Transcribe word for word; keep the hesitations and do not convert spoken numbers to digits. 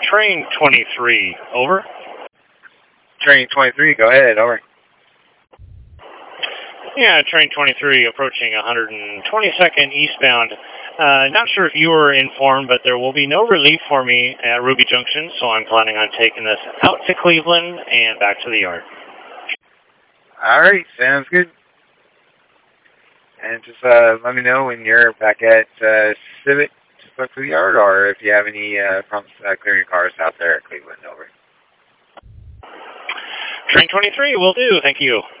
Train twenty-three, over. Train twenty-three, go ahead, over. Yeah, Train twenty-three approaching one hundred twenty-second eastbound. Uh, not sure if you were informed, but there will be no relief for me at Ruby Junction, so I'm planning on taking this out to Cleveland and back to the yard. All right, sounds good. And just uh, let me know when you're back at uh, Civic, just back to the yard, or if you have any uh, problems uh, clearing cars out there at Cleveland, over. Train twenty-three, will do. Thank you.